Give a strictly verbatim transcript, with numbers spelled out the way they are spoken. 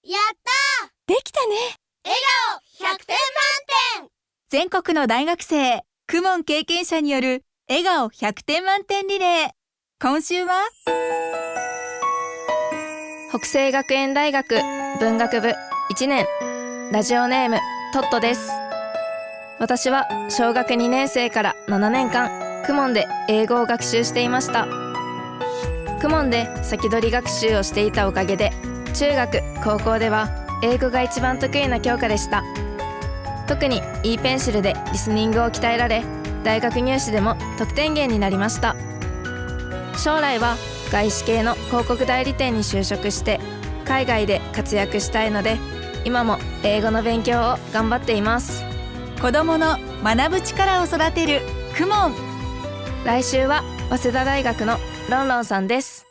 やったー、 できたね。 笑顔ひゃくてん満点。 全国の大学生、公文経験者による笑顔ひゃくてん満点リレー。今週は北西学園大学文学部いちねん、ラジオネームトットです。私は小学にねん生からななねんかん公文で英語を学習していました。公文で先取り学習をしていたおかげで、中学高校では英語が一番得意な教科でした。特に E ペンシルでリスニングを鍛えられ、大学入試でも得点源になりました。将来は外資系の広告代理店に就職して海外で活躍したいので、今も英語の勉強を頑張っています。 子どもの学ぶ力を育てる公文。 来週は早稲田大学のロンロンさんです。